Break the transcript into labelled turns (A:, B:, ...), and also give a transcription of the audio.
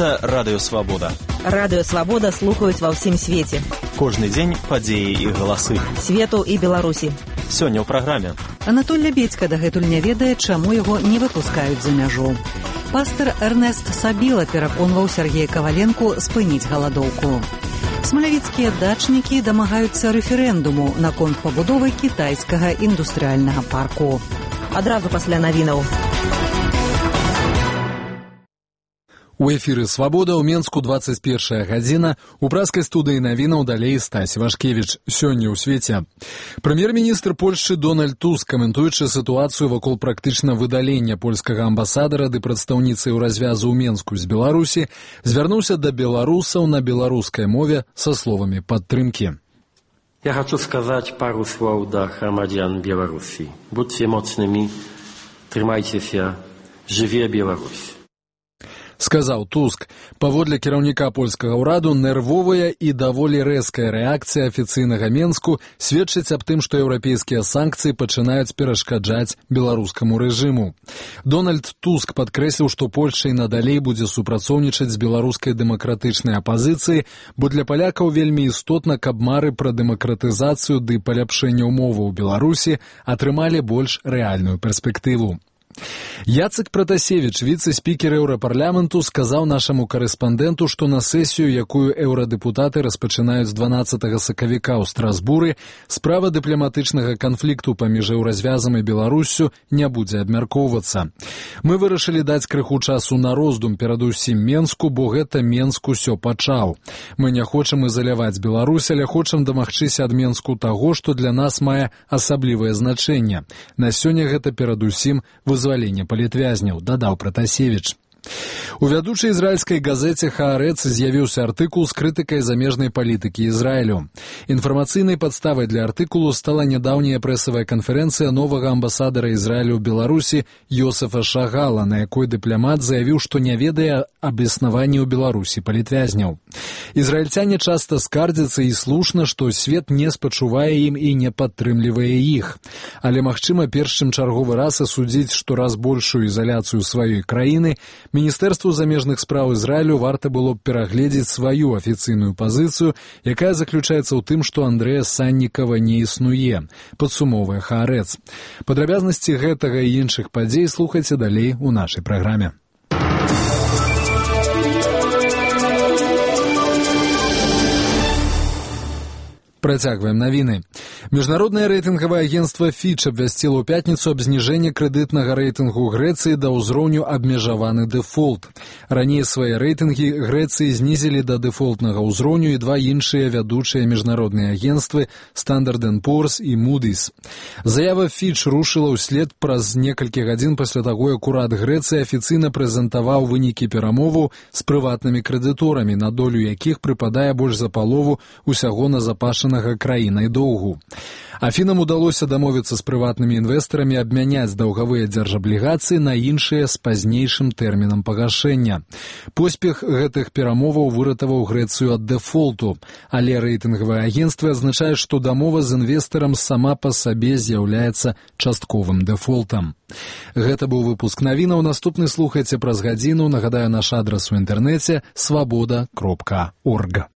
A: Гэта Радыё Свабода.
B: Радыё Свабода слухаюць ва ўсім свеце.
A: Кожны дзень падзеі і галасы.
B: Свету і Беларусі.
A: Сёння ў праграме.
C: Анатоль Лябедзька дагэтуль не ведае, чаму яго не выпускаюць за мяжу. Пастор Эрнест Сабіла пераконваў Сергея Каваленку спыніць галадоўку. Смалявіцкія дачнікі дамагаюцца рэферэндуму наконт пабудовы кітайскага індустрыяльнага парку.
B: Адразу пасля навінаў.
D: У эфіры «Свабода» ў Менску 21 гадзіна. У праскай студыі навінаў далей Стась Вашкевіч. Сёння ў свеце. Прэм'ер-міністр Польшчы Дональд Туск, каментуючы сітуацыю вакол практычна выдалення польскага амбасадара ды прадстаўніцы ў развязу ў Менску з Беларусі, звярнуўся да беларусаў на беларускай мове са словамі падтрымкі.
E: Ja хочу сказать пару слов до громадян Беларуси. Будьте моцными, трымайцеся, жыве Беларусь.
D: Сказаў Туск. Паводле кіраўніка польскага ўраду, нервовая і даволі рэзкая рэакцыя афіцыйнага Менску сведчыць аб тым, што еўрапейскія санкцыі пачынаюць перашкаджаць беларускаму рэжыму. Дональд Туск падкрэсліў, што Польшча і надалей будзе супрацоўнічаць з беларускай дэмакратычнай апазіцыяй, бо для палякаў вельмі істотна, каб мары пра дэмакратызацыю ды паляпшэнне ўмоваў у Беларусі атрымалі больш рэальную перспектыву. Яцек Пратасевіч, віцэ-спікер Еўрапарламенту, сказаў нашаму карэспандэнту, што на сесію, якую еўрадэпутаты распачынаюць 12 сакавіка ў Страсбуры, справа дыпламатычнага канфлікту паміж еўразвязам і Беларуссю не будзе абмяркоўвацца. Мы вырашылі даць крыху часу на роздум перадусім Менску, бо гэта Менск усё пачаў. Мы не хочам ізаляваць Беларусь, але хочам дамагчыся ад Менску таго, што для нас мае асаблівае значэнне. На сёння гэта перадусім вызваленне палітвязняў, дадаў Пратасевіч. У вядучай ізраільскай газеце «Хаарэц» з'явіўся артыкул з крытыкай замежнай палітыкі Ізраілю. Інфармацыйнай падставай для артыкулу стала нядаўняя прэсавая канферэнцыя новага амбасадара Ізраілю ў Беларусі Йосефа Шагала, на якой дыпламат заявіў, што не ведае аб існаванні ў Беларусі палітвязняў. Ізраільцяне часта скардзяцца, і слушна, што свет не спачувае ім і не падтрымлівае іх. Але, магчыма, перш чым чарговы раз асудзіць штораз большую ізаляцыю сваёй краіны, Міністэрству замежных спраў Ізраілю варта было б перагледзець сваю афіцыйную пазіцыю, якая заключаецца ў тым, што Андрэя Саннікава не існуе, падсумоўвае Хаарэц. Падрабязнасці гэтага і іншых падзей слухайце далей у нашай праграме. Працягваем навіны. Міжнароднае рэйтынгавае агенцтва Fitch абвясціла ў пятніцу аб зніжэнні крэдытнага рэйтынгу Грэцыі да ўзроўню абмежаваны дэфолт. Раней свае рэйтынгі Грэцыі знізілі да дэфолтнага ўзроўню і два іншыя вядучыя міжнародныя агенцтвы Standard & Poor's і Moody's. Заява Fitch рушыла ўслед праз некалькі гадзін пасля таго, як урад Грэцыі афіцыйна прэзентаваў вынікі перамоваў з прыватнымі крэдыторамі, на долю якіх прыпадае больш за палову ўсяго назапашанага краінай доўгу. Афінам удалося дамовіцца з прыватнымі інвестарамі абмяняць даўгавыя дзяржаблігацыі на іншыя з пазнейшым тэрмінам пагашэння. Поспех гэтых перамоваў выратаваў Грэцыю ад дэфолту, але рэйтынгавае агенцтва адзначае, што дамова з інвестарам сама па сабе з'яўляецца частковым дэфолтам. Гэта быў выпуск навінаў. Наступны слухайце праз гадзіну. Нагадаю, наш адрас у інтэрнэце свабода.орг.